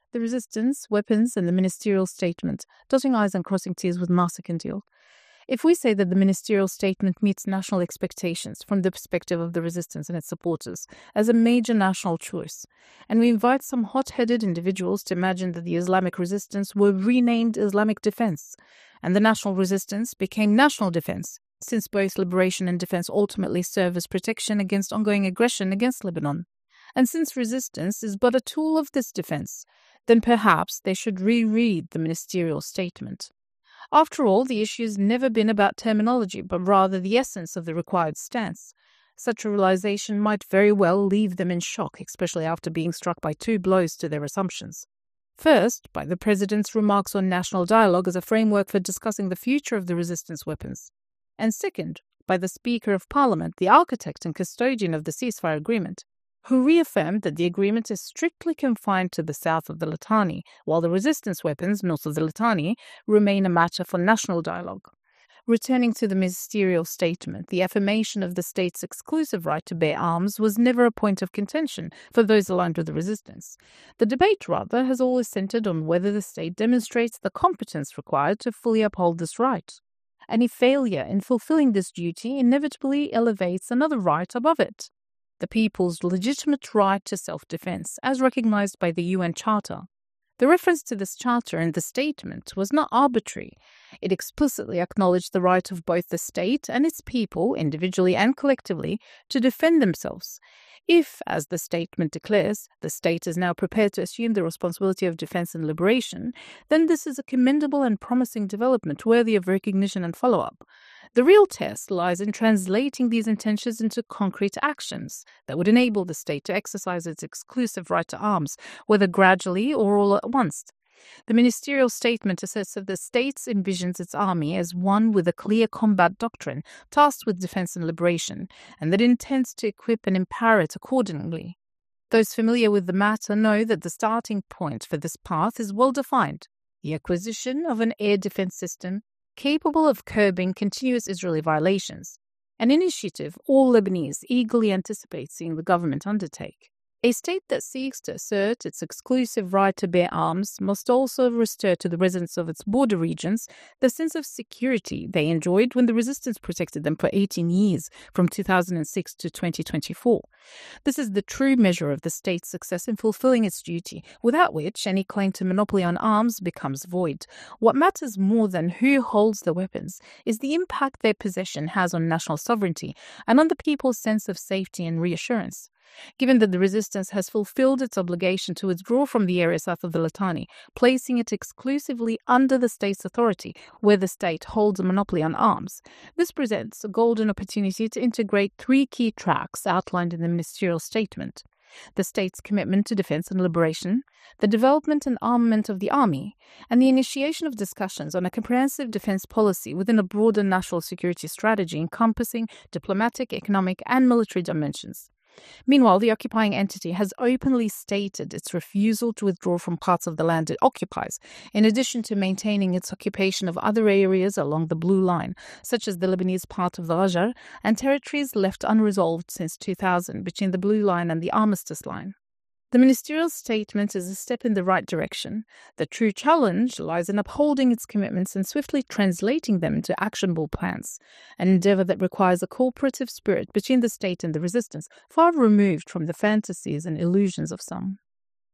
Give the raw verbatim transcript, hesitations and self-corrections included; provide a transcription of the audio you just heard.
The resistance, weapons, and the ministerial statement, dotting I's and crossing T's with Nasser can deal. If we say that the ministerial statement meets national expectations from the perspective of the resistance and its supporters as a major national choice, and we invite some hot-headed individuals to imagine that the Islamic resistance were renamed Islamic Defense, and the national resistance became national defense, since both liberation and defense ultimately serve as protection against ongoing aggression against Lebanon, and since resistance is but a tool of this defense, then perhaps they should reread the ministerial statement. After all, the issue has never been about terminology, but rather the essence of the required stance. Such a realization might very well leave them in shock, especially after being struck by two blows to their assumptions. First, by the President's remarks on national dialogue as a framework for discussing the future of the resistance weapons. And second, by the Speaker of Parliament, the architect and custodian of the ceasefire agreement, who reaffirmed that the agreement is strictly confined to the south of the Litani, while the resistance weapons north of the Litani remain a matter for national dialogue. Returning to the ministerial statement, the affirmation of the state's exclusive right to bear arms was never a point of contention for those aligned with the resistance. The debate, rather, has always centered on whether the state demonstrates the competence required to fully uphold this right. Any failure in fulfilling this duty inevitably elevates another right above it, the people's legitimate right to self-defense, as recognized by the U N Charter. The reference to this charter in the statement was not arbitrary. It explicitly acknowledged the right of both the state and its people, individually and collectively, to defend themselves. If, as the statement declares, the state is now prepared to assume the responsibility of defense and liberation, then this is a commendable and promising development worthy of recognition and follow-up. The real test lies in translating these intentions into concrete actions that would enable the state to exercise its exclusive right to arms, whether gradually or all at once. The ministerial statement asserts that the state envisions its army as one with a clear combat doctrine, tasked with defense and liberation, and that it intends to equip and empower it accordingly. Those familiar with the matter know that the starting point for this path is well defined: the acquisition of an air defense system capable of curbing continuous Israeli violations, an initiative all Lebanese eagerly anticipate seeing the government undertake. A state that seeks to assert its exclusive right to bear arms must also restore to the residents of its border regions the sense of security they enjoyed when the resistance protected them for eighteen years, from two thousand six to twenty twenty-four. This is the true measure of the state's success in fulfilling its duty, without which any claim to monopoly on arms becomes void. What matters more than who holds the weapons is the impact their possession has on national sovereignty and on the people's sense of safety and reassurance. Given that the resistance has fulfilled its obligation to withdraw from the area south of the Litani, placing it exclusively under the state's authority, where the state holds a monopoly on arms, this presents a golden opportunity to integrate three key tracks outlined in the ministerial statement: the state's commitment to defense and liberation, the development and armament of the army, and the initiation of discussions on a comprehensive defense policy within a broader national security strategy encompassing diplomatic, economic, and military dimensions. Meanwhile, the occupying entity has openly stated its refusal to withdraw from parts of the land it occupies, in addition to maintaining its occupation of other areas along the Blue Line, such as the Lebanese part of the Rajar and territories left unresolved since two thousand between the Blue Line and the Armistice Line. The ministerial statement is a step in the right direction. The true challenge lies in upholding its commitments and swiftly translating them into actionable plans, an endeavor that requires a cooperative spirit between the state and the resistance, far removed from the fantasies and illusions of some.